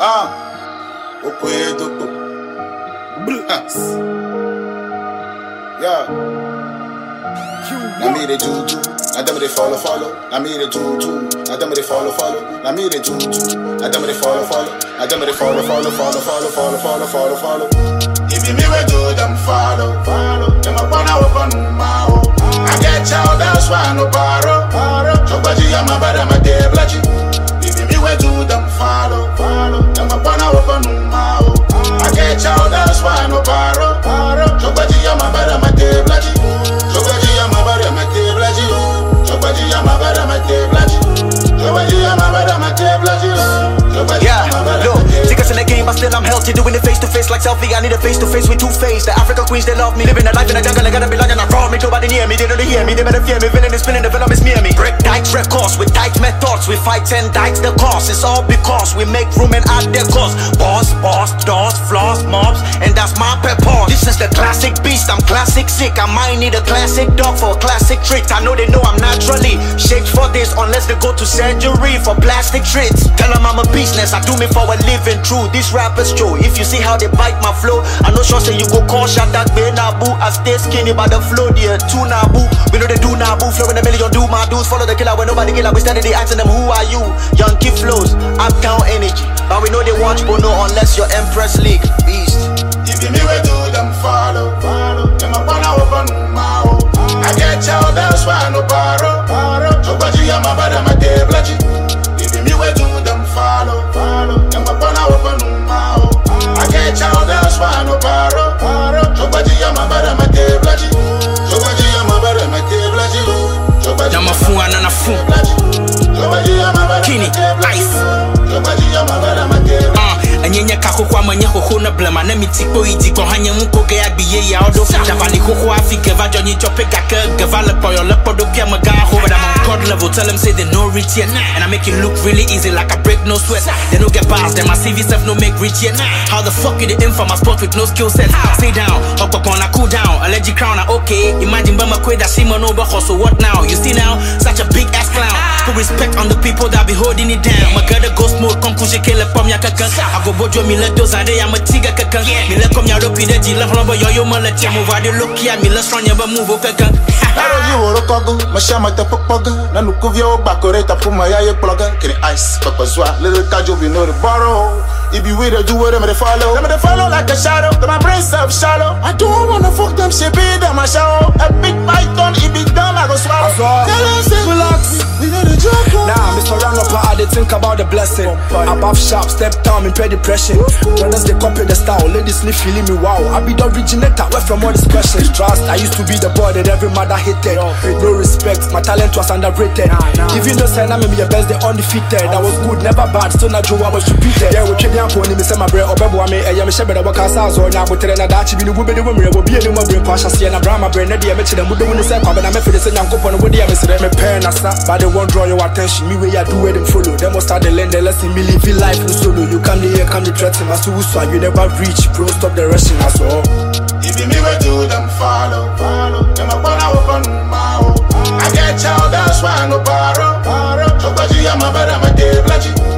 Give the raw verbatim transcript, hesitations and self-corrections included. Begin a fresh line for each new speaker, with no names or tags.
Ah, Okwedo. Bless. Yeah. I made it juju. I done they follow, follow. I made it juju. I done they follow, follow. I made it juju. I done they follow, follow. I done they follow, follow, follow, follow, follow, follow, follow, follow. If you me we do them follow, follow. Them up on our one mao. I get child that's why no paro. So but you am a bad am a day bloody. If you me we do them follow, follow. Them up on our one mao. I get child that's why no paro. So but you am a bad am a day bloody. So but you am a bad am a day bloody. So but you am a bad am a day bloody. So but you am a bad am a day bloody.
Yeah, look, tickets in the game, but still I'm healthy. Doing it face to face like selfie. I need a face to face with two face. The African queens, they love me. Living a life in the jungle, I gotta be lying around me. Nobody near me, they don't hear me. They better fear me. Villain is spinning, the venom is near me. Break dikes, records with tight methods. We fight ten dikes, the cost. It's all because we make room and add their cost. Boss, boss, doors, floss, mobs, and that's my pepper. This is the classic beast, I'm classic sick. I might need a classic dog for a classic treat. I know they know I'm naturally shaped for this, unless they go to surgery for plastic treats. Tell them I'm a business, I do me for a living true. These rappers show, if you see how they bite my flow, I know sure say you go call shot that way Nabu. I stay skinny by the flow, dear, two Nabu. We know they do Nabu, flow in a million, do my dudes. Follow the killer when nobody killer, we steady asking them who are you? Young kid flows, uptown energy. But we know they watch Bono unless you're Empress League, beast.
If you me we do them follow, follow. Them up on our one mao. I get child that's why no paro. So but you am a bad am a day bloody. If you me we do them follow, follow. Them up on our one mao. I get child that's why no paro. So but you am a bad am a day bloody. So but you am a bad am a day bloody. So but you am a
fool and a fool.
So but you am a bad
Kini, ice.
So but you am a bad am a day bloody.
Anyanya kako kwa manye koko na blama na mitiko iti ko hanya munko ge agbiye ya odo javali koko afike va jonyi chope gaka gavale poyo le podo pia maga ho but I'm on god level tell them say they no rich yet and I make it look really easy like I break no sweat they no get bars them my C V self no make rich yet how the fuck you the in for my sport with no skill set stay down up up on a cool down a legit crown okay imagine bama kweda shima no ba so what now you see now such a big ass clown put respect on the people that be holding it down my girl the ghost mode conclusion kele pom ya kaka I go bojo mi le dozade ya matiga kaka mi le kom ya do pide ji la flo yo yo mala ti move de look ya mi le strong ya ba move kaka
Aro you woro kogo mashama te popoga na nukuvyo bakoreta puma ya ye ploga kini ice papa zwa little kajo we know the borrow if you with do whatever they follow them they follow like a shadow to my brain self shallow I don't wanna fuck them shit be them a show a big python it be dumb I go swallow tell them say relax we know the joke
nah Mister Rangopa I did think about the blessing above sharp step down in pay depression brothers they copy the style ladies live feeling me wow I be the originator where from all these questions trust I used to be the boy that every mother hated no respect my talent was underrated even though say I'm your best they undefeated I was good never bad still not Joe I was repeated yeah we trade for me say my brain obebo me eh me shebe the work as so nya botere na dachi bi ni wo be de wo mre wo bi ni mo brain pasha se na bra my brain na de me chede mu de wo ni say kwa na me fede say nyankopon wo de me sere me pen na sa but they won't draw your attention me way I do it and follow them must start the learn the lesson me live life no solo you come here come the threaten as to so you never reach bro stop the rushing as all
if you me we do them follow follow them up on our one mao I get child that's why no paro so but you am a bad am a day bloody